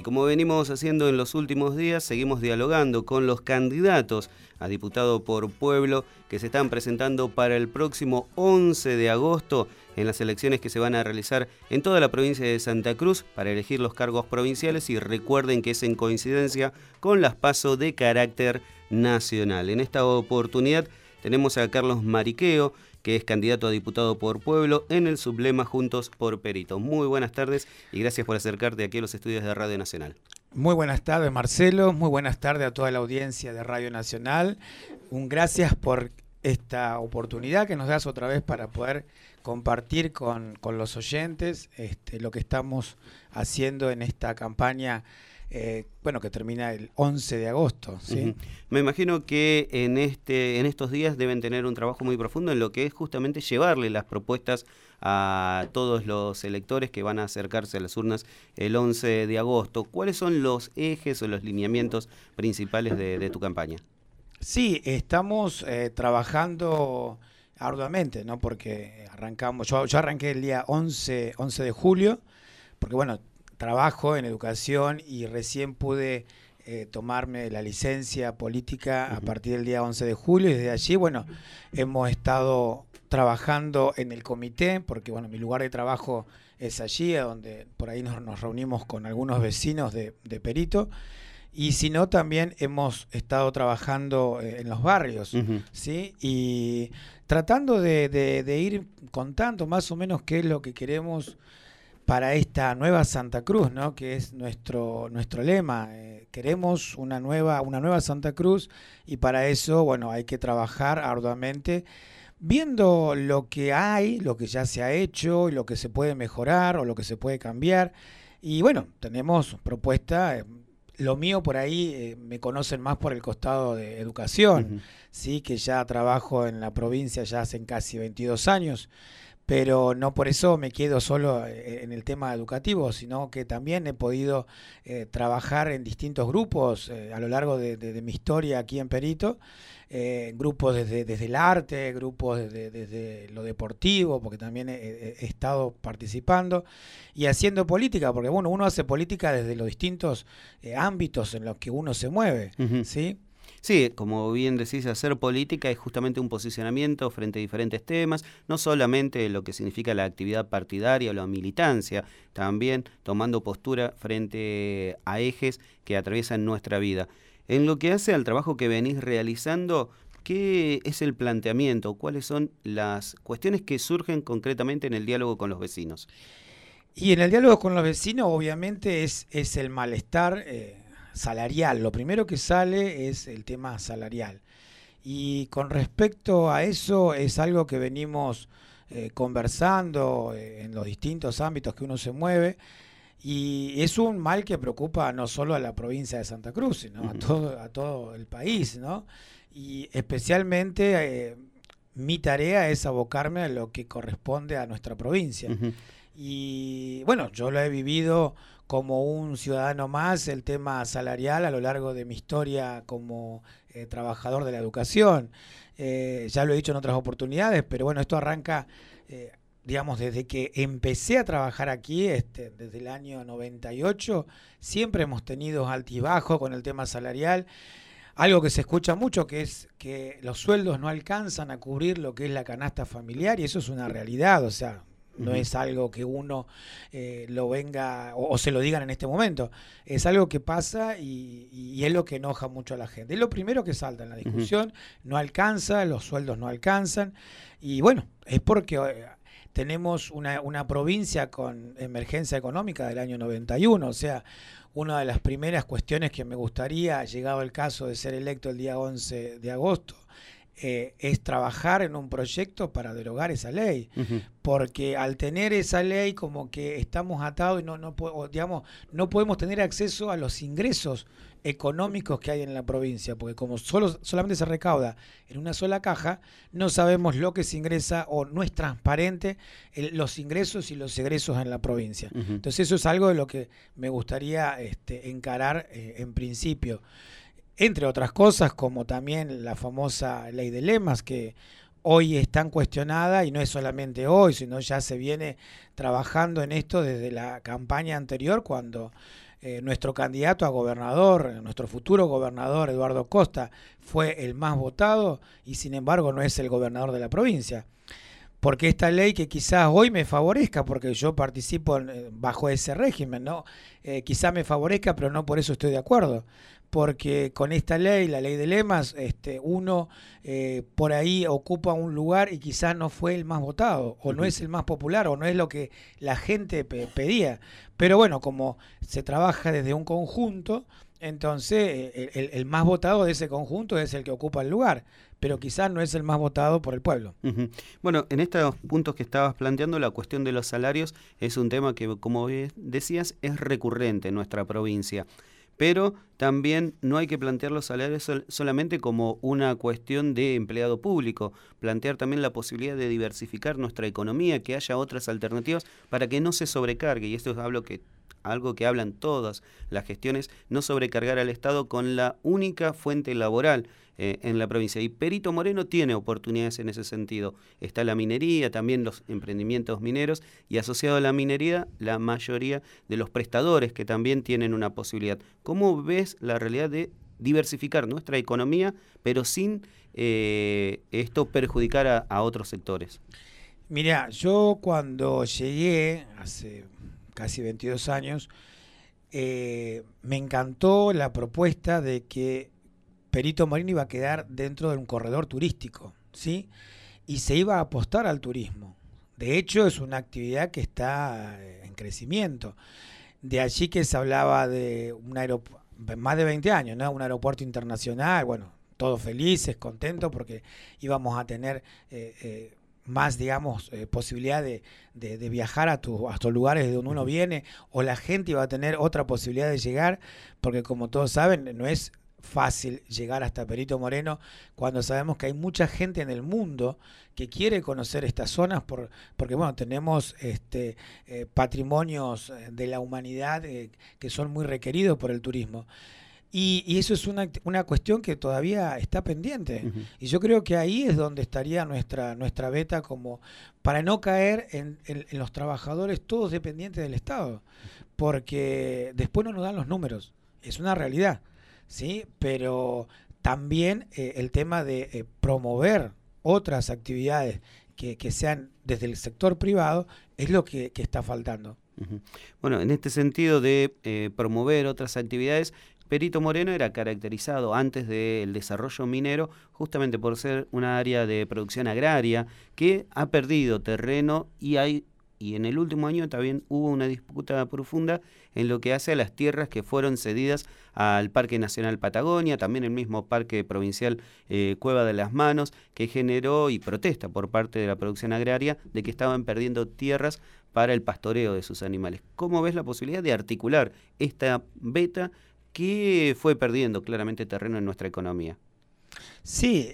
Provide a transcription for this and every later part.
como venimos haciendo en los últimos días, seguimos dialogando con los candidatos a diputado por pueblo que se están presentando para el próximo 11 de agosto en las elecciones que se van a realizar en toda la provincia de Santa Cruz para elegir los cargos provinciales, y recuerden que es en coincidencia con las PASO de carácter nacional. En esta oportunidad tenemos a Carlos Mariqueo, que es candidato a diputado por pueblo en el sublema Juntos por Perito. Muy buenas tardes y gracias por acercarte aquí a los estudios de Radio Nacional. Muy buenas tardes, Marcelo. Muy buenas tardes a toda la audiencia de Radio Nacional. Un gracias por esta oportunidad que nos das otra vez para poder compartir con los oyentes lo que estamos haciendo en esta campaña que termina el 11 de agosto. ¿Sí? Me imagino que en estos días deben tener un trabajo muy profundo en lo que es justamente llevarle las propuestas a todos los electores que van a acercarse a las urnas el 11 de agosto. ¿Cuáles son los ejes o los lineamientos principales de tu campaña? Sí, estamos trabajando arduamente, ¿no? Porque arrancamos, yo arranqué el día 11 de julio, porque bueno, trabajo en educación y recién pude tomarme la licencia política a partir del día 11 de julio, y desde allí, bueno, hemos estado trabajando en el comité, porque bueno, mi lugar de trabajo es allí, donde por ahí nos reunimos con algunos vecinos de Perito, y si no, también hemos estado trabajando en los barrios, ¿sí? Y tratando de ir contando más o menos qué es lo que queremos para esta nueva Santa Cruz, ¿no? Que es nuestro lema. Queremos una nueva Santa Cruz, y para eso, bueno, hay que trabajar arduamente viendo lo que hay, lo que ya se ha hecho, y lo que se puede mejorar o lo que se puede cambiar. Y bueno, tenemos propuesta. Lo mío por ahí me conocen más por el costado de educación, sí, que ya trabajo en la provincia ya hace casi 22 años. Pero no por eso me quedo solo en el tema educativo, sino que también he podido trabajar en distintos grupos a lo largo de mi historia aquí en Perito, grupos desde el arte, grupos desde lo deportivo, porque también he estado participando y haciendo política, porque bueno, uno hace política desde los distintos ámbitos en los que uno se mueve, ¿sí? Sí, como bien decís, hacer política es justamente un posicionamiento frente a diferentes temas, no solamente lo que significa la actividad partidaria o la militancia, también tomando postura frente a ejes que atraviesan nuestra vida. En lo que hace al trabajo que venís realizando, ¿qué es el planteamiento? ¿Cuáles son las cuestiones que surgen concretamente en el diálogo con los vecinos? Y en el diálogo con los vecinos, obviamente, es el malestar salarial. Lo primero que sale es el tema salarial. Y con respecto a eso, es algo que venimos conversando en los distintos ámbitos que uno se mueve. Y es un mal que preocupa no solo a la provincia de Santa Cruz, sino a todo el país, ¿no? Y especialmente mi tarea es abocarme a lo que corresponde a nuestra provincia. Y bueno, yo lo he vivido como un ciudadano más, el tema salarial, a lo largo de mi historia como trabajador de la educación. Ya lo he dicho en otras oportunidades, pero bueno, esto arranca digamos, desde que empecé a trabajar aquí, desde el año 98, siempre hemos tenido altibajos con el tema salarial. Algo que se escucha mucho, que es que los sueldos no alcanzan a cubrir lo que es la canasta familiar, y eso es una realidad, o sea, no es algo que uno lo venga o se lo digan en este momento. Es algo que pasa y es lo que enoja mucho a la gente. Es lo primero que salta en la discusión. No alcanza, los sueldos no alcanzan. Y bueno, es porque tenemos una provincia con emergencia económica del año 91. O sea, una de las primeras cuestiones que me gustaría, llegado el caso de ser electo el día 11 de agosto, es trabajar en un proyecto para derogar esa ley, porque al tener esa ley como que estamos atados y no podemos tener acceso a los ingresos económicos que hay en la provincia, porque como solamente se recauda en una sola caja, no sabemos lo que se ingresa o no es transparente los ingresos y los egresos en la provincia. Entonces eso es algo de lo que me gustaría encarar en principio. Entre otras cosas, como también la famosa ley de lemas, que hoy es tan cuestionada, y no es solamente hoy, sino ya se viene trabajando en esto desde la campaña anterior, cuando nuestro candidato a gobernador, nuestro futuro gobernador Eduardo Costa, fue el más votado y sin embargo no es el gobernador de la provincia. Porque esta ley que quizás hoy me favorezca, porque yo participo bajo ese régimen, ¿no? Quizás me favorezca, pero no por eso estoy de acuerdo. Porque con esta ley, la ley de lemas, uno por ahí ocupa un lugar y quizás no fue el más votado, o no es el más popular, o no es lo que la gente pedía. Pero bueno, como se trabaja desde un conjunto, entonces el más votado de ese conjunto es el que ocupa el lugar, pero quizás no es el más votado por el pueblo. Bueno, en estos puntos que estabas planteando, la cuestión de los salarios es un tema que, como decías, es recurrente en nuestra provincia. Pero también no hay que plantear los salarios solamente como una cuestión de empleado público, plantear también la posibilidad de diversificar nuestra economía, que haya otras alternativas para que no se sobrecargue, y esto es algo que hablan todas las gestiones, no sobrecargar al Estado con la única fuente laboral en la provincia. Y Perito Moreno tiene oportunidades en ese sentido. Está la minería, también los emprendimientos mineros, y asociado a la minería, la mayoría de los prestadores que también tienen una posibilidad. ¿Cómo ves la realidad de diversificar nuestra economía, pero sin esto perjudicar a otros sectores? Mira, yo cuando llegué, hace casi 22 años, me encantó la propuesta de que Perito Moreno iba a quedar dentro de un corredor turístico, ¿sí? Y se iba a apostar al turismo. De hecho, es una actividad que está en crecimiento. De allí que se hablaba de un aeropuerto, más de 20 años, ¿no? Un aeropuerto internacional, bueno, todos felices, contentos, porque íbamos a tener más, digamos, posibilidad de viajar a estos lugares de donde uno viene, o la gente iba a tener otra posibilidad de llegar, porque como todos saben, no es fácil llegar hasta Perito Moreno cuando sabemos que hay mucha gente en el mundo que quiere conocer estas zonas porque bueno, tenemos patrimonios de la humanidad que son muy requeridos por el turismo. Y eso es una cuestión que todavía está pendiente. Y yo creo que ahí es donde estaría nuestra beta, como para no caer en los trabajadores todos dependientes del Estado, porque después no nos dan los números. Es una realidad, ¿sí? Pero también el tema de promover otras actividades que sean desde el sector privado es lo que está faltando. Bueno, en este sentido de promover otras actividades, Perito Moreno era caracterizado antes del desarrollo minero justamente por ser una área de producción agraria que ha perdido terreno y en el último año también hubo una disputa profunda en lo que hace a las tierras que fueron cedidas al Parque Nacional Patagonia, también el mismo Parque Provincial Cueva de las Manos, que generó y protesta por parte de la producción agraria de que estaban perdiendo tierras para el pastoreo de sus animales. ¿Cómo ves la posibilidad de articular esta beta que fue perdiendo claramente terreno en nuestra economía? Sí,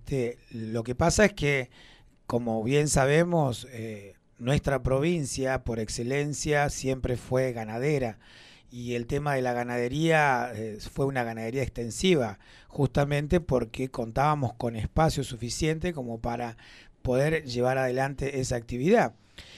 lo que pasa es que, como bien sabemos, nuestra provincia por excelencia siempre fue ganadera, y el tema de la ganadería fue una ganadería extensiva, justamente porque contábamos con espacio suficiente como para poder llevar adelante esa actividad.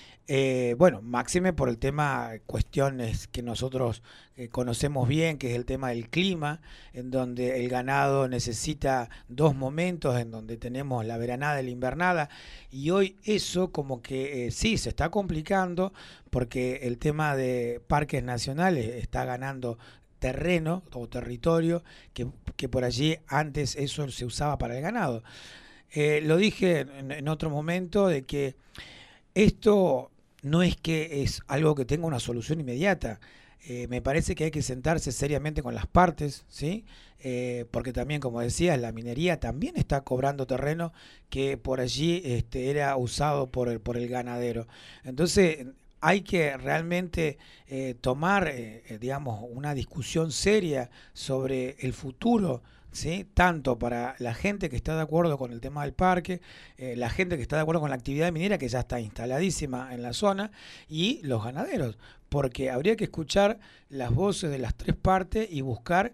Bueno, máxime por el tema, cuestiones que nosotros conocemos bien, que es el tema del clima, en donde el ganado necesita dos momentos, en donde tenemos la veranada y la invernada, y hoy eso como que sí, se está complicando, porque el tema de parques nacionales está ganando terreno o territorio, que por allí antes eso se usaba para el ganado. Lo dije en otro momento, de que esto no es que es algo que tenga una solución inmediata. Me parece que hay que sentarse seriamente con las partes, ¿sí? Porque también, como decías, la minería también está cobrando terreno que por allí era usado por el ganadero. Entonces, hay que realmente tomar, digamos, una discusión seria sobre el futuro ¿sí? Tanto para la gente que está de acuerdo con el tema del parque, la gente que está de acuerdo con la actividad minera que ya está instaladísima en la zona, y los ganaderos, porque habría que escuchar las voces de las tres partes y buscar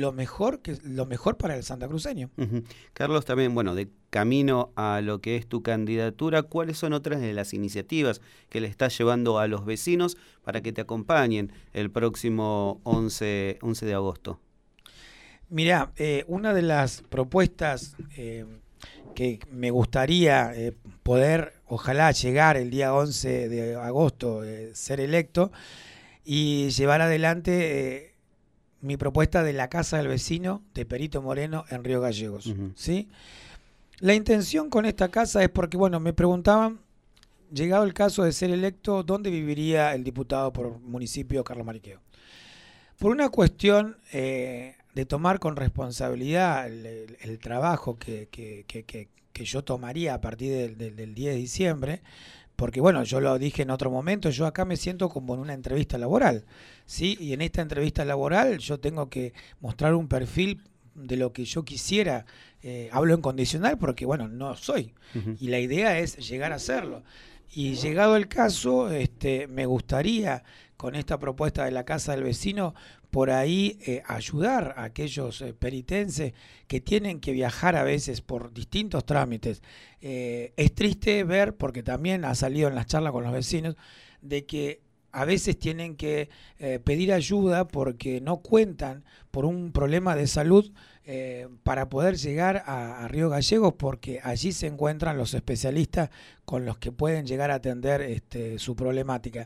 lo mejor para el santacruceño. Ujú. Carlos, también, bueno, de camino a lo que es tu candidatura, ¿cuáles son otras de las iniciativas que le estás llevando a los vecinos para que te acompañen el próximo 11 de agosto? Mirá, una de las propuestas que me gustaría poder, ojalá llegar el día 11 de agosto, ser electo y llevar adelante mi propuesta de la Casa del Vecino de Perito Moreno en Río Gallegos. Ujú. ¿Sí? La intención con esta casa es porque, bueno, me preguntaban, llegado el caso de ser electo, ¿dónde viviría el diputado por municipio Carlos Mariqueo? Por una cuestión de tomar con responsabilidad el trabajo que yo tomaría a partir del 10 de diciembre, porque bueno, yo lo dije en otro momento, yo acá me siento como en una entrevista laboral, ¿sí? Y en esta entrevista laboral yo tengo que mostrar un perfil de lo que yo quisiera, hablo en condicional porque bueno, no soy, Ujú. y la idea es llegar a serlo. Y llegado el caso, me gustaría con esta propuesta de la Casa del Vecino, por ahí ayudar a aquellos peritenses que tienen que viajar a veces por distintos trámites. Es triste ver, porque también ha salido en las charlas con los vecinos, de que a veces tienen que pedir ayuda porque no cuentan por un problema de salud para poder llegar a Río Gallegos, porque allí se encuentran los especialistas con los que pueden llegar a atender su problemática.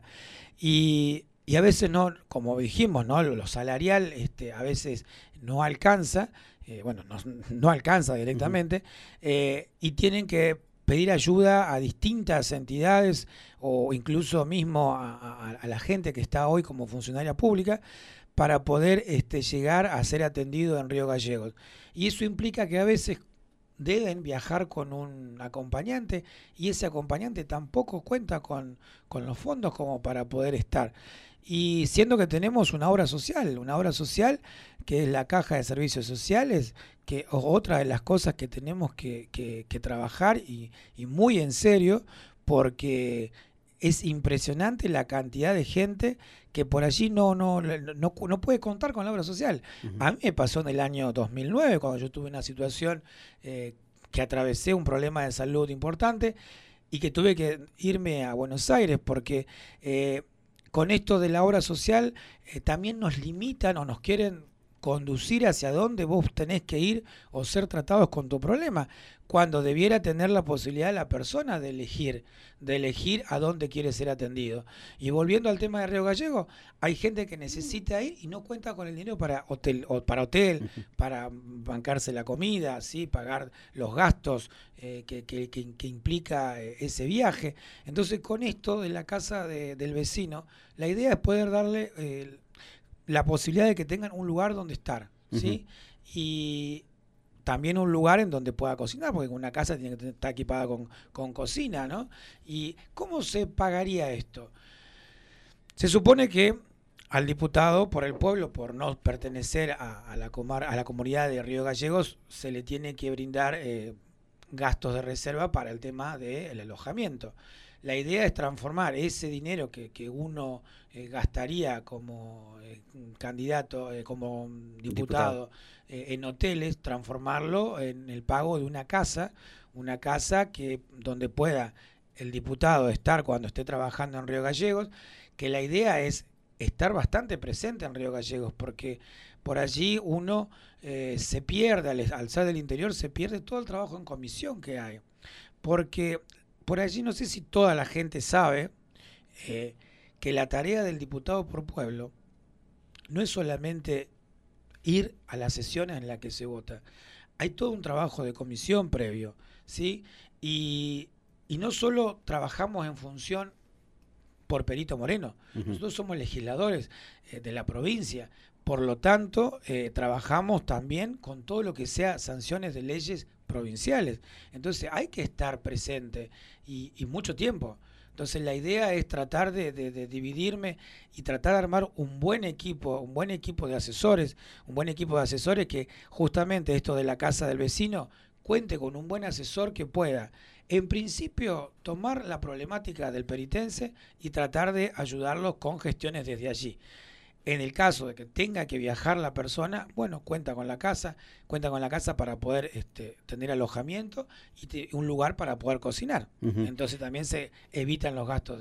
Y a veces no, como dijimos, ¿no? Lo salarial a veces no alcanza, bueno, no alcanza Ujú. directamente, y tienen que pedir ayuda a distintas entidades o incluso mismo a la gente que está hoy como funcionaria pública para poder llegar a ser atendido en Río Gallegos. Y eso implica que a veces deben viajar con un acompañante y ese acompañante tampoco cuenta con los fondos como para poder estar. Y siendo que tenemos una obra social que es la Caja de Servicios Sociales, que otra de las cosas que tenemos que trabajar y muy en serio, porque es impresionante la cantidad de gente que por allí no puede contar con la obra social. Ujú. A mí me pasó en el año 2009, cuando yo tuve una situación que atravesé un problema de salud importante y que tuve que irme a Buenos Aires porque con esto de la obra social también nos limitan o nos quieren conducir hacia dónde vos tenés que ir o ser tratados con tu problema, cuando debiera tener la posibilidad la persona de elegir a dónde quiere ser atendido. Y volviendo al tema de Río Gallego, hay gente que necesita ir y no cuenta con el dinero para hotel, Ujú. para bancarse la comida, ¿sí? Pagar los gastos que implica ese viaje. Entonces, con esto de la casa del vecino, la idea es poder darle la posibilidad de que tengan un lugar donde estar, Ujú. ¿sí? Y también un lugar en donde pueda cocinar, porque una casa tiene que estar equipada con cocina, ¿no? ¿Y cómo se pagaría esto? Se supone que al diputado por el pueblo, por no pertenecer a la comunidad de Río Gallegos, se le tiene que brindar gastos de reserva para el tema del alojamiento. La idea es transformar ese dinero que uno gastaría como candidato, como Diputado. diputado en hoteles, transformarlo en el pago de una casa que donde pueda el diputado estar cuando esté trabajando en Río Gallegos, que la idea es estar bastante presente en Río Gallegos, porque por allí uno se pierde, al ser del interior, se pierde todo el trabajo en comisión que hay. Porque por allí no sé si toda la gente sabe eh, que la tarea del diputado por pueblo no es solamente ir a las sesiones en las que se vota. Hay todo un trabajo de comisión previo, ¿sí? Y, y no solo trabajamos en función por Perito Moreno. Ujú. Nosotros somos legisladores de la provincia. Por lo tanto, trabajamos también con todo lo que sea sanciones de leyes provinciales. Entonces hay que estar presente y mucho tiempo. Entonces la idea es tratar de dividirme y tratar de armar un buen equipo de asesores, un buen equipo de asesores que justamente esto de la casa del vecino cuente con un buen asesor que pueda, en principio, tomar la problemática del peritense y tratar de ayudarlos con gestiones desde allí. En el caso de que tenga que viajar la persona, bueno, cuenta con la casa para poder tener alojamiento y un lugar para poder cocinar. Ujú, Entonces también se evitan los gastos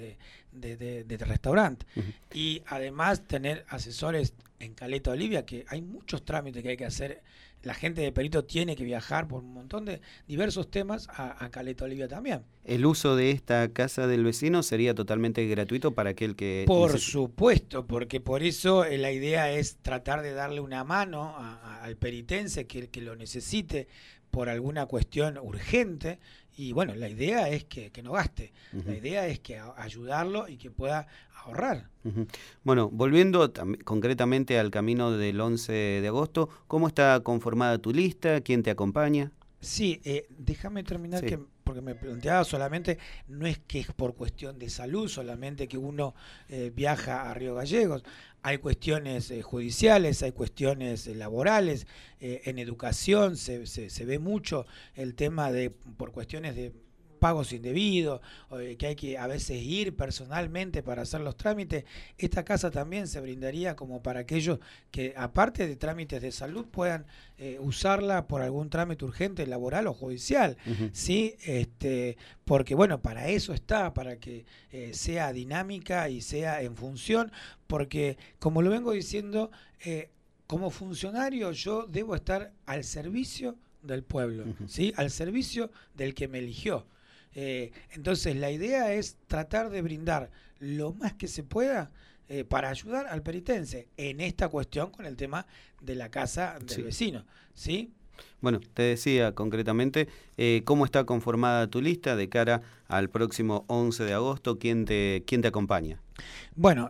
de restaurante. ujú. Y además tener asesores en Caleta Olivia, que hay muchos trámites que hay que hacer. La gente de Perito tiene que viajar por un montón de diversos temas a Caleta Olivia también. El uso de esta casa del vecino sería totalmente gratuito para aquel que Por necesite. supuesto, porque por eso la idea es tratar de darle una mano al peritense que lo necesite por alguna cuestión urgente. Y bueno, la idea es que no gaste, la Ujú, idea es que ayudarlo y que pueda ahorrar. ujú. Bueno, volviendo concretamente al camino del 11 de agosto, ¿cómo está conformada tu lista? ¿Quién te acompaña? Sí, déjame terminar Sí. porque me planteaba solamente, no es que es por cuestión de salud solamente que uno viaja a Río Gallegos, hay cuestiones judiciales, hay cuestiones laborales, en educación se ve mucho el tema de, por cuestiones de pagos indebidos, que hay que a veces ir personalmente para hacer los trámites. Esta casa también se brindaría como para aquellos que, aparte de trámites de salud, puedan usarla por algún trámite urgente, laboral o judicial, Ujú, ¿sí? Porque, bueno, para eso está, para que sea dinámica y sea en función, porque, como lo vengo diciendo, como funcionario yo debo estar al servicio del pueblo, ujú. ¿sí? Al servicio del que me eligió. Entonces la idea es tratar de brindar lo más que se pueda para ayudar al peritense en esta cuestión con el tema de la casa del Sí. vecino, ¿sí? Bueno, te decía concretamente cómo está conformada tu lista de cara al próximo 11 de agosto, quién te acompaña. Bueno,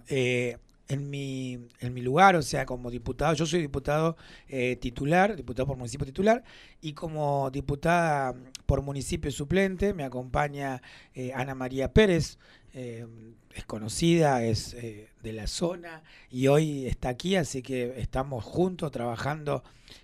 en mi lugar, o sea, como diputado, yo soy diputado titular, diputado por municipio titular, y como diputada por municipio suplente me acompaña Ana María Pérez, eh, es conocida, es de la zona y hoy está aquí, así que estamos juntos trabajando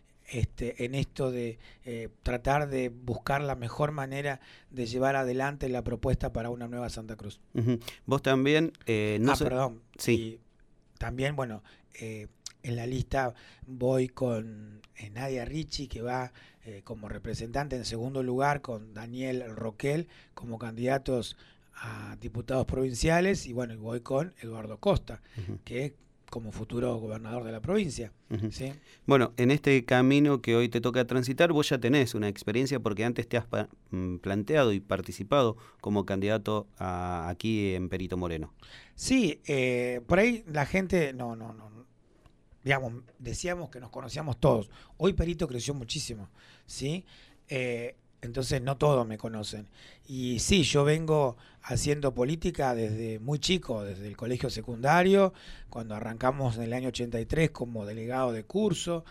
en esto de tratar de buscar la mejor manera de llevar adelante la propuesta para una nueva Santa Cruz. Ujú. Vos también, no sé, Perdón. sí. Y también, bueno, en la lista voy con Nadia Ricci, que va como representante en segundo lugar, con Daniel Roquel como candidatos a diputados provinciales, y bueno, y voy con Eduardo Costa, Ujú, que es como futuro gobernador de la provincia. ujú. ¿Sí? Bueno, en este camino que hoy te toca transitar, vos ya tenés una experiencia porque antes te has planteado y participado como candidato aquí en Perito Moreno. Sí, por ahí la gente, digamos, decíamos que nos conocíamos todos. Hoy Perito creció muchísimo, ¿sí? Entonces no todos me conocen. Y sí, yo vengo haciendo política desde muy chico, desde el colegio secundario, cuando arrancamos en el año 83 como delegado de curso,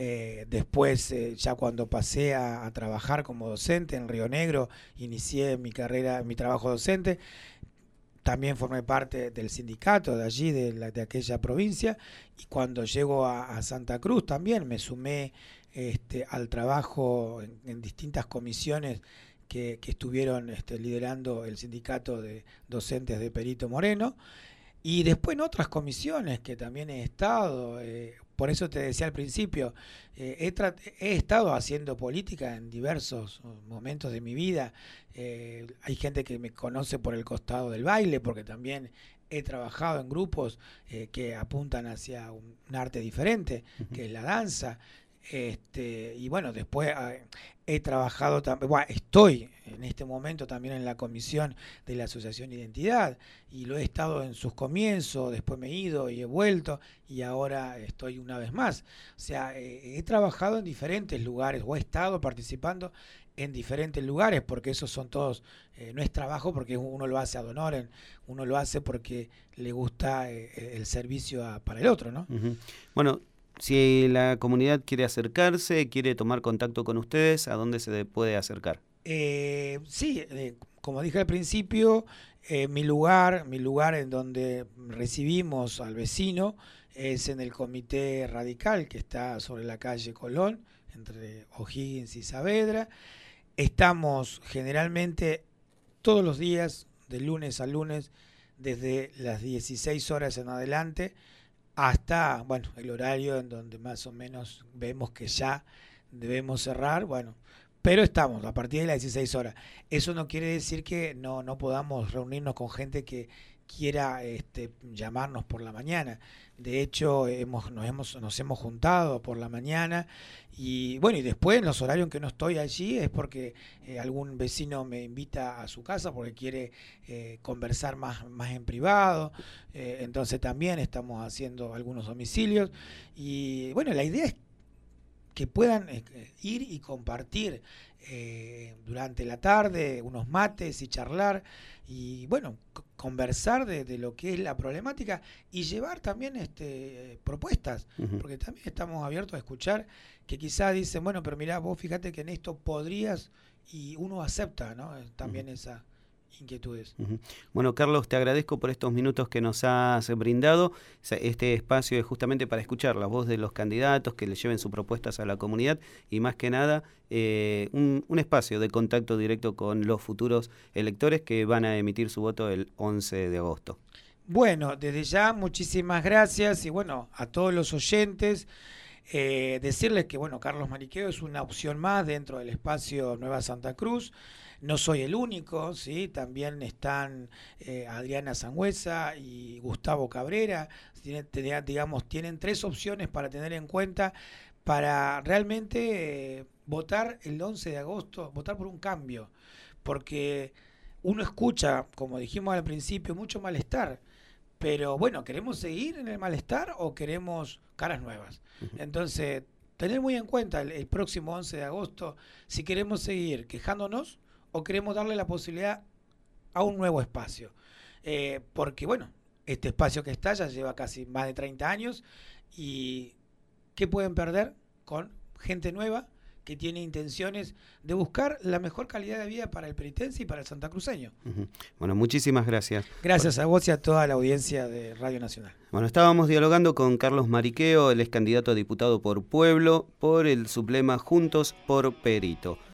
después ya cuando pasé a trabajar como docente en Río Negro, inicié mi carrera, mi trabajo docente. También formé parte del sindicato de allí, de aquella provincia, y cuando llego a Santa Cruz también me sumé al trabajo en distintas comisiones que estuvieron liderando el sindicato de docentes de Perito Moreno, y después en otras comisiones que también he estado, por eso te decía al principio, he estado haciendo política en diversos momentos de mi vida. Hay gente que me conoce por el costado del baile, porque también he trabajado en grupos que apuntan hacia un arte diferente, Ujú, que es la danza. Y bueno, después he trabajado también, bueno, estoy en este momento también en la comisión de la Asociación Identidad y lo he estado en sus comienzos, después me he ido y he vuelto y ahora estoy una vez más. O sea, he trabajado en diferentes lugares o he estado participando en diferentes lugares porque esos son todos, no es trabajo porque uno lo hace ad honorem, uno lo hace porque le gusta el servicio para el otro, ¿no? ujú. Bueno, si la comunidad quiere acercarse, quiere tomar contacto con ustedes, ¿a dónde se puede acercar? Sí, como dije al principio, mi lugar en donde recibimos al vecino es en el Comité Radical, que está sobre la calle Colón, entre O'Higgins y Saavedra. Estamos generalmente todos los días, de lunes a lunes, desde las 16 horas en adelante, hasta, bueno, el horario en donde más o menos vemos que ya debemos cerrar, bueno, pero estamos a partir de las 16 horas. Eso no quiere decir que no podamos reunirnos con gente que quiera llamarnos por la mañana. De hecho, nos hemos juntado por la mañana y bueno, y después en los horarios en que no estoy allí es porque algún vecino me invita a su casa porque quiere conversar más en privado. Entonces también estamos haciendo algunos domicilios y bueno, la idea es que puedan ir y compartir durante la tarde unos mates y charlar y bueno, conversar de lo que es la problemática y llevar también propuestas, porque también estamos abiertos a escuchar que quizás dicen, bueno, pero mirá, vos fíjate que en esto podrías, y uno acepta, ¿no? También esas inquietudes. Bueno, Carlos, te agradezco por estos minutos que nos has brindado. Este espacio es justamente para escuchar la voz de los candidatos, que le lleven sus propuestas a la comunidad y más que nada un espacio de contacto directo con los futuros electores que van a emitir su voto el 11 de agosto. Bueno, desde ya muchísimas gracias y bueno, a todos los oyentes. Decirles que bueno, Carlos Mariqueo es una opción más dentro del espacio Nueva Santa Cruz. No soy el único, ¿sí? También están Adriana Sangüesa y Gustavo Cabrera. Tienen 3 opciones para tener en cuenta para realmente votar el 11 de agosto, votar por un cambio. Porque uno escucha, como dijimos al principio, mucho malestar. Pero bueno, ¿queremos seguir en el malestar o queremos caras nuevas? Entonces, tener muy en cuenta el próximo 11 de agosto si queremos seguir quejándonos o queremos darle la posibilidad a un nuevo espacio. Porque bueno, este espacio que está ya lleva casi más de 30 años y ¿qué pueden perder con gente nueva que tiene intenciones de buscar la mejor calidad de vida para el peritense y para el santacruceño? Bueno, muchísimas gracias. Gracias a vos y a toda la audiencia de Radio Nacional. Bueno, estábamos dialogando con Carlos Mariqueo, él es candidato a diputado por Pueblo, por el sublema Juntos por Perito.